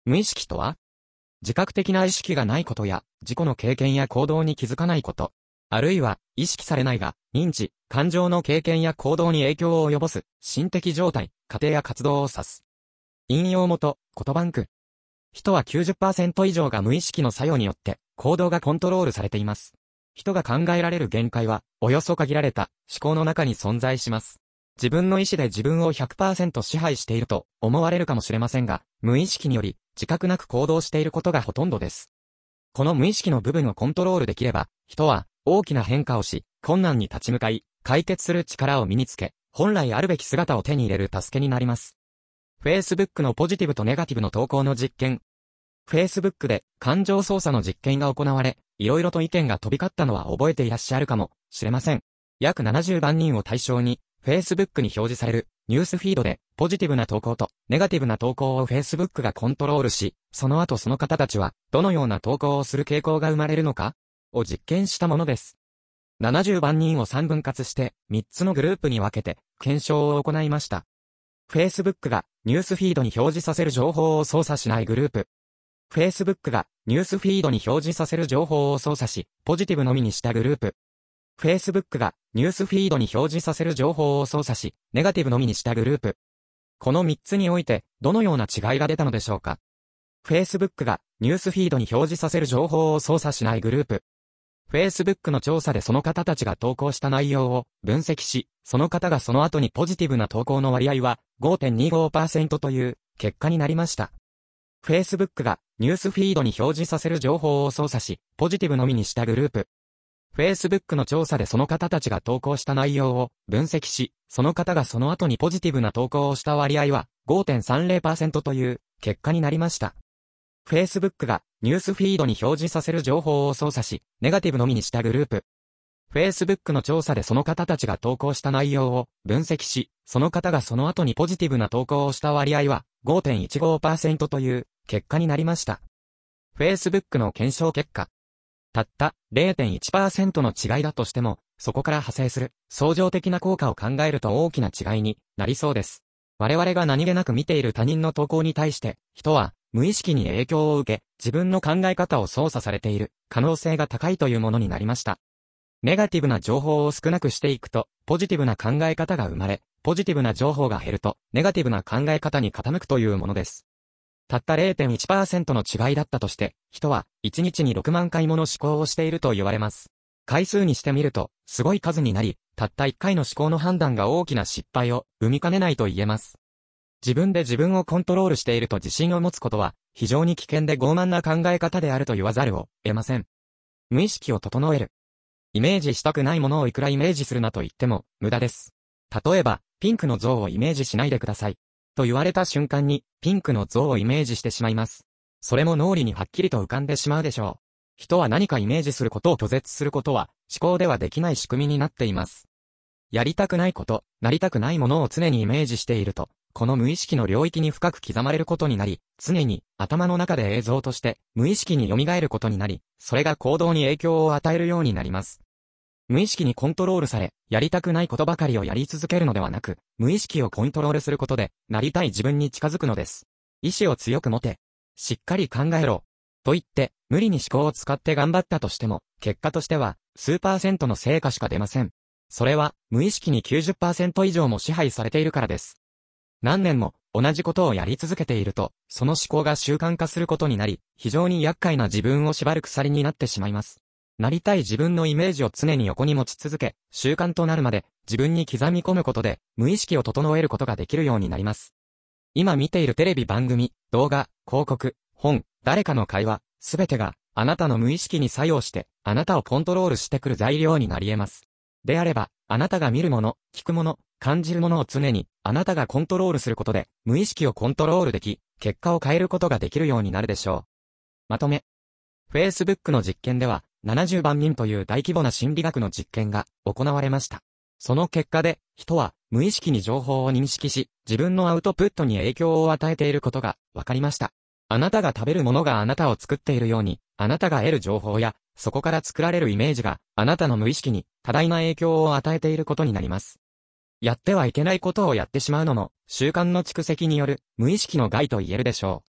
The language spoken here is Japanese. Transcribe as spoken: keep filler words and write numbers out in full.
無意識とは、自覚的な意識がないことや、自己の経験や行動に気づかないこと、あるいは、意識されないが、認知、感情の経験や行動に影響を及ぼす、心的状態、過程や活動を指す。引用元、言バンク。人は きゅうじゅっパーセント 以上が無意識の作用によって、行動がコントロールされています。人が考えられる限界は、およそ限られた思考の中に存在します。自分の意思で自分を ひゃくパーセント 支配していると思われるかもしれませんが、無意識により自覚なく行動していることがほとんどです。この無意識の部分をコントロールできれば、人は大きな変化をし、困難に立ち向かい、解決する力を身につけ、本来あるべき姿を手に入れる助けになります。Facebook のポジティブとネガティブの投稿の実験。Facebook で感情操作の実験が行われ、いろいろと意見が飛び交ったのは覚えていらっしゃるかもしれません。約ななじゅうまん人を対象に、Facebook に表示されるニュースフィードでポジティブな投稿とネガティブな投稿を Facebook がコントロールし、その後その方たちはどのような投稿をする傾向が生まれるのかを実験したものです。ななじゅうまん人をさんぶん割してみっつのグループに分けて検証を行いました。Facebook がニュースフィードに表示させる情報を操作しないグループ。Facebook がニュースフィードに表示させる情報を操作し、ポジティブのみにしたグループ。Facebook がニュースフィードに表示させる情報を操作し、ネガティブのみにしたグループ。このみっつにおいて、どのような違いが出たのでしょうか。Facebook がニュースフィードに表示させる情報を操作しないグループ。Facebook の調査でその方たちが投稿した内容を分析し、その方がその後にポジティブな投稿の割合は ごてんにごパーセント という結果になりました。Facebook がニュースフィードに表示させる情報を操作し、ポジティブのみにしたグループ。Facebook の調査でその方たちが投稿した内容を分析し、その方がその後にポジティブな投稿をした割合は ごてんさんぜろパーセント という結果になりました。Facebook がニュースフィードに表示させる情報を操作し、ネガティブのみにしたグループ。Facebook の調査でその方たちが投稿した内容を分析し、その方がその後にポジティブな投稿をした割合は ごてんいちごパーセント という結果になりました。Facebook の検証結果。たった れいてんいちパーセント の違いだとしても、そこから派生する相乗的な効果を考えると大きな違いになりそうです。我々が何気なく見ている他人の投稿に対して、人は無意識に影響を受け、自分の考え方を操作されている可能性が高いというものになりました。ネガティブな情報を少なくしていくと、ポジティブな考え方が生まれ、ポジティブな情報が減ると、ネガティブな考え方に傾くというものです。たった れいてんいちパーセント の違いだったとして、人はいちにちにろくまん回もの思考をしていると言われます。回数にしてみると、すごい数になり、たったいっかいの思考の判断が大きな失敗を生みかねないと言えます。自分で自分をコントロールしていると自信を持つことは、非常に危険で傲慢な考え方であると言わざるを得ません。無意識を整える。イメージしたくないものをいくらイメージするなと言っても、無駄です。例えば、ピンクの像をイメージしないでください。と言われた瞬間に、ピンクの像をイメージしてしまいます。それも脳裏にはっきりと浮かんでしまうでしょう。人は何かイメージすることを拒絶することは、思考ではできない仕組みになっています。やりたくないこと、なりたくないものを常にイメージしていると、この無意識の領域に深く刻まれることになり、常に頭の中で映像として無意識に蘇ることになり、それが行動に影響を与えるようになります。無意識にコントロールされ、やりたくないことばかりをやり続けるのではなく、無意識をコントロールすることで、なりたい自分に近づくのです。意志を強く持て。しっかり考えろ。と言って、無理に思考を使って頑張ったとしても、結果としては、数パーセントの成果しか出ません。それは、無意識に きゅうじゅっパーセント 以上も支配されているからです。何年も、同じことをやり続けていると、その思考が習慣化することになり、非常に厄介な自分を縛る鎖になってしまいます。なりたい自分のイメージを常に横に持ち続け、習慣となるまで自分に刻み込むことで無意識を整えることができるようになります。今見ているテレビ番組、動画、広告、本、誰かの会話、すべてがあなたの無意識に作用して、あなたをコントロールしてくる材料になり得ます。であれば、あなたが見るもの、聞くもの、感じるものを常にあなたがコントロールすることで無意識をコントロールでき、結果を変えることができるようになるでしょう。まとめ。Facebook の実験では、ななじゅうまん人という大規模な心理学の実験が行われました。その結果で、人は無意識に情報を認識し、自分のアウトプットに影響を与えていることが分かりました。あなたが食べるものがあなたを作っているように、あなたが得る情報や、そこから作られるイメージが、あなたの無意識に多大な影響を与えていることになります。やってはいけないことをやってしまうのも、習慣の蓄積による無意識の害と言えるでしょう。